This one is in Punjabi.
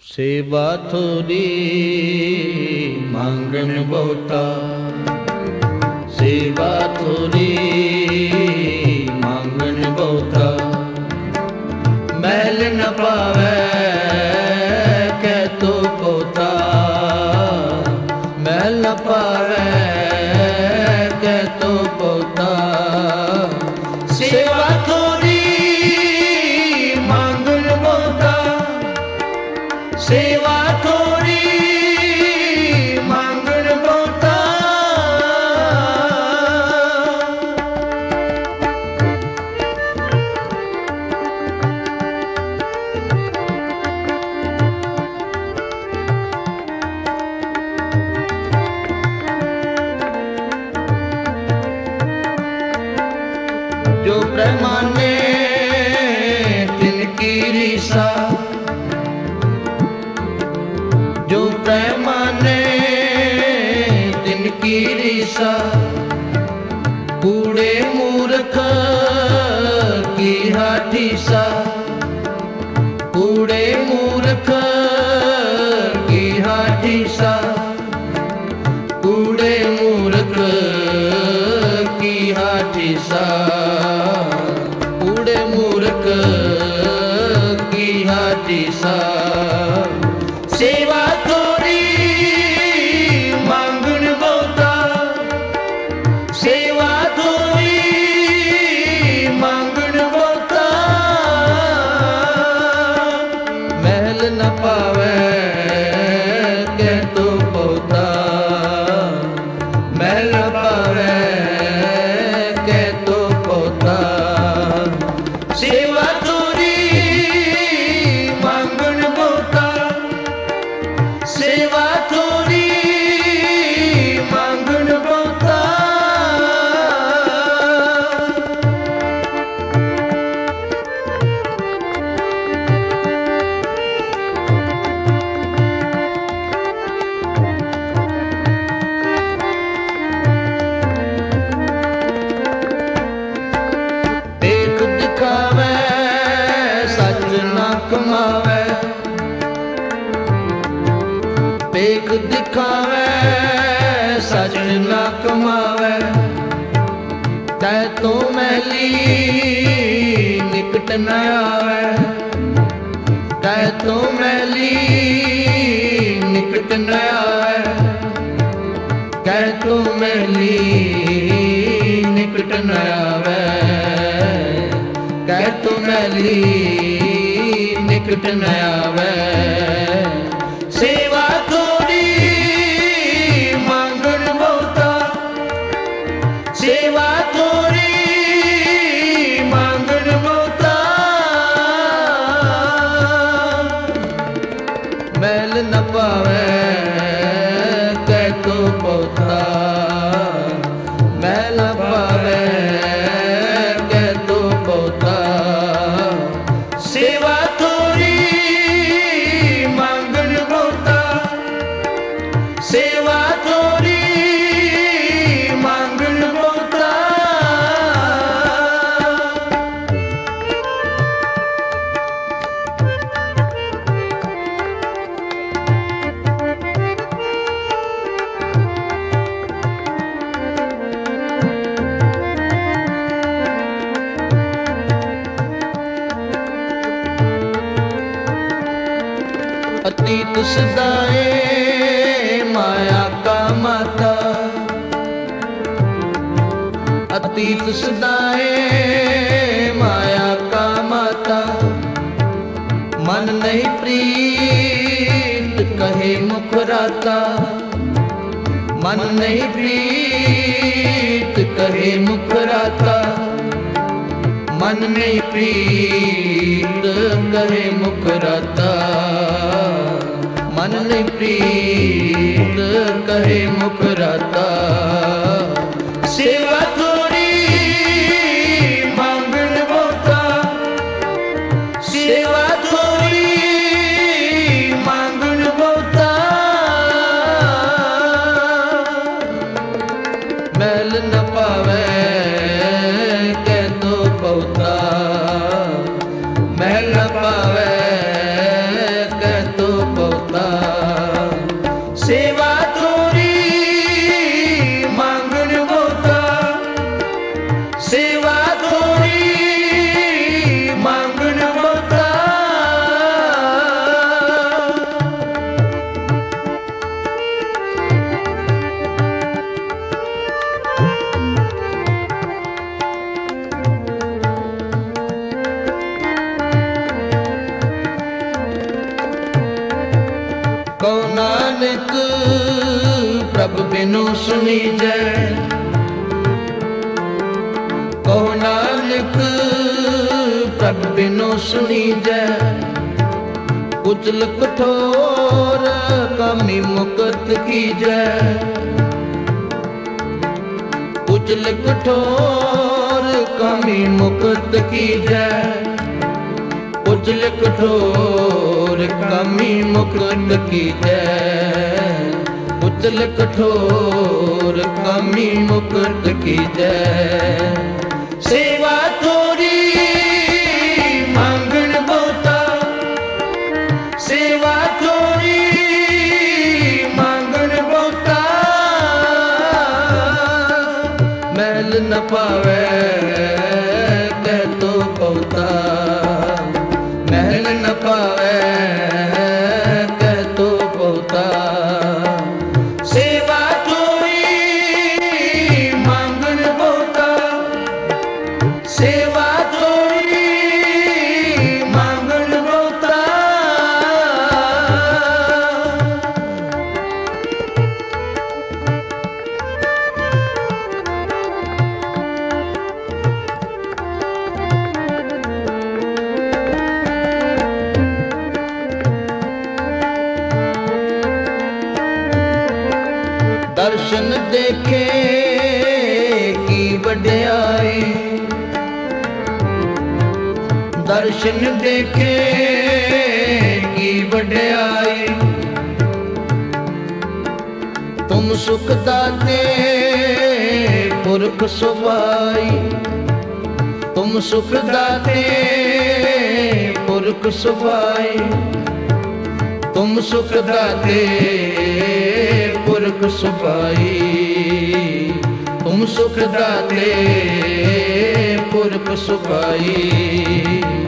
ਸੇਵਾ ਥੋੜੀ ਮੰਗਣ ਬਹੁਤਾ, ਸੇਵਾ ਥੋੜੀ ਮੰਗਣ ਬਹੁਤਾ। ਮੈਲ ਨ ਪਾਵੈ ਕਹਿ ਤੋ ਪੋਤਾ, ਮੈਲ ਨ ਪਾਵੈ ਕਹਿ ਤੋ ਪੋਤਾ। ਸੇਵਾ ਥੋੜੀ ਮੰਗਣ ਬਹੁਤਾ, ਸੇਵਾ ਥੋੜੀ ਮੰਗਣ ਬਹੁਤਾ। ਜੋ ਪ੍ਰਮਾਨੇ ਤਿਨ ਕੀ ਰੀਸਾ, ਜੋ ਪ੍ਰਮਾਨੇ ਤਿਨ ਕੀ ਰੀਸਾ। ਕੂੜੇ ਮੂਰਖ ਕੀ ਹਾਠੀਸਾ, ਕੂੜੇ ਮੂਰਖ ਕੀ ਹਾਠੀਸਾ। ਕੂੜੇ ਮੂਰਖ ਕੀ ਹਾਠੀਸਾ, ਕੂੜੇ ਮੂਰਖ ਕੀ ਹਾਠੀਸਾ। ਸੇਵਾ ਥੋੜੀ ਮੰਗਣ ਬਹੁਤਾ, ਸੇਵਾ ਥੋੜੀ ਮੰਗਣ ਬਹੁਤਾ। ਮਹਿਲ ਨ ਪਾਵੈ ਕਹਿ ਤੋ ਪੋਤਾ, ਮਹਿਲ ਨ ਪਾਵੈ ਕਹਿ ਤੋ ਪੋਤਾ। ਸੇਵਾ ਥੋੜੀ ਮੰਗਣ ਬਹੁਤਾ, ਸੇਵਾ ਥੋੜੀ ਮੰਗਣ ਬਹੁਤਾ। ਦੇਖ ਦਿਖਾਵੈ ਸੱਚ ਨਾ ਕਮਾਵੈ, ਭੇਖ ਦਿਖਾਵੈ ਸੱਚ ਨਾ ਕਮਾਵੈ। ਤੈ ਤੋਂ ਮੈਲੀ ਨਿਕਟ ਨ ਆਵੈ, ਤੈ ਤੋਂ ਮੈਲੀ ਨਿਕਟ ਨ ਆਵੈ। ਕਹਿ ਤੋਂ ਮੈਲੀ ਨਿਕਟ ਨ ਆਵੈ, ਕਹਿ ਤੋਂ ਮੈਲੀ ਨਿਕਟ ਨ ਆਵੈ। ਸੇਵਾ ਥੋੜੀ ਮੰਗਣ ਬਹੁਤਾ, ਸੇਵਾ ਥੋੜੀ ਮੰਗਣ ਬਹੁਤਾ। ਮੈਲ ਨ ਪਾਵੈ ਕਹਿ ਤੋ ਪੋਤਾ, ਮੈਲ ਨ ਪਾਵੈ ਕਹਿ ਤੋ ਪੋਤਾ। ਸੇਵਾ ਥੋੜੀ ਮੰਗਣ ਬਹੁਤਾ, ਸੇਵਾ ਥੋੜੀ ਮੰਗਣ ਬਹੁਤਾ। अतीत सदाए माया का माता, अतीत सदाए माया का माता। मन नहीं प्रीत कहे मुखराता, मन नहीं प्रीत कहे मुखराता। मन नहीं प्रीत कहे मुखराता, मन नहीं प्रीत कहे मुखराता। सेवा थोड़ी मंगण बहुता, सेवा थोड़ी मंगण बहुता। मैल न पावै कह तो बहुता, मैल न पावै कह तो ਤੋ ਪਉਤਾ ਸੇਵਾ ਤੋਰੀ ਮੰਗਣ ਬਹੁਤਾ ਸੇਵਾ ਤੋਰੀ ਮੰਗਣ ਬਹੁਤਾ ਕਉ ਨਾਨਕ ਪ੍ਰਭ ਬਿਨੁ ਸੁਣੀਜੈ ਕਉ ਨਾਨਕ ਪ੍ਰਭ ਬਿਨੁ ਸੁਣੀਜੈ ਕੁਚਲ ਕਠੋਰ ਕਾਮੀ ਮੁਕਤ ਕੀਜੈ ਕੁਚਲ ਕਠੋਰ ਕਾਮੀ ਮੁਕਤ ਕੀਜੈ ਕੁਚਲ ਕਠੋਰ ਕਾਮੀ ਮੁਕਤ ਕੀਜੈ ਕੁਚਲ ਕਠੋਰ ਕਾਮੀ ਮੁਕਤ ਕੀਜੈ ਸੇਵਾ ਤੋਰੀ ਮੰਗਣ ਬਹੁਤਾ ਸੇਵਾ ਤੋਰੀ ਮੰਗਣ ਬਹੁਤਾ ਮੈਲ ਨ ਪਾਵੈ ਕਹਿ ਤੋ ਬਹੁਤਾ ਮਹਿਲ ਨ ਪਾਵੈ ਕਹਿ ਤੋ ਬਹੁਤਾ ਸੇਵਾ ਤੋਰੀ ਮੰਗਣ ਬਹੁਤਾ ਸੇਵਾ ਤੋਰੀ ਮੰਗਣ ਬਹੁਤਾ ਦਰਸ਼ਨ ਦੇਖੇ ਕੀ ਵਡਿਆਈ ਦਰਸ਼ਨ ਦੇਖੇ ਕੀ ਵਡਿਆਈ ਤੁਮ ਸੁਖ ਦਾਤੇ ਪੁਰਖ ਸੁਭਾਈ ਤੁਮ ਸੁਖ ਦਾਤੇ ਪੁਰਖ ਸੁਭਾਈ ਤੁਮ ਸੁਖ ਦਾਤੇ ਪੁਰਖ ਸੁਭਾਈ ਤੁਮ ਸੁਖ ਦਾਤੇ ਪੁਰਖ ਸੁਭਾਈ